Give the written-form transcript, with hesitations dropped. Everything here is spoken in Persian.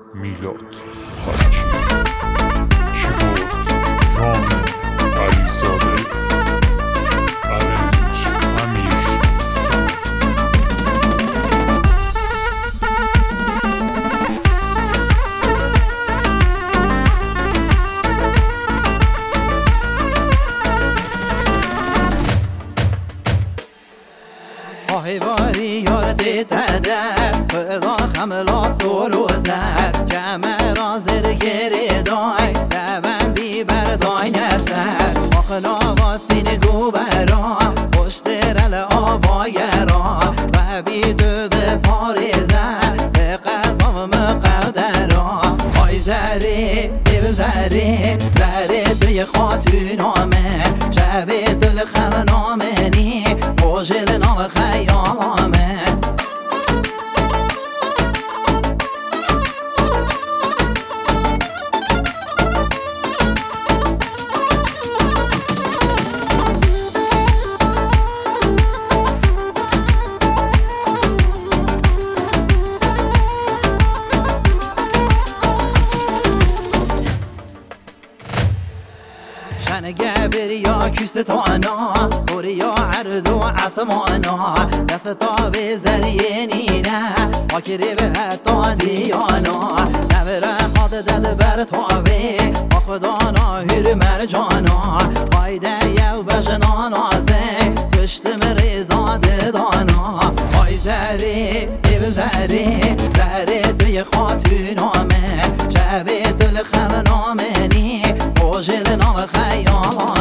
میلاد هرکی کیبورد رامین علیزاده ارنج امیر سام آهیواری یار دیده خدا خملا سورو زد کمرا زرگری دای لبندی بردای نسر مخلا واسین گوبرا پشت رل آبایرا و بیدو به پاریزن به قضا مقدرا آی زری دل زری زری دوی خاتونامه شب دل خمنامنی موجل نام خیامه گبر یا کستانا بوری یا عرض و عصمانا دستا به زرینینه آکری به حتا دیانا نبره قاد دد بر تابه آخدانا هیر مرجانا قایده یو بجنانا زه گشت مریزاد دانا آی زری دیو زری زری دوی خاتونامه شب دل خمنامنی موجل نام خیام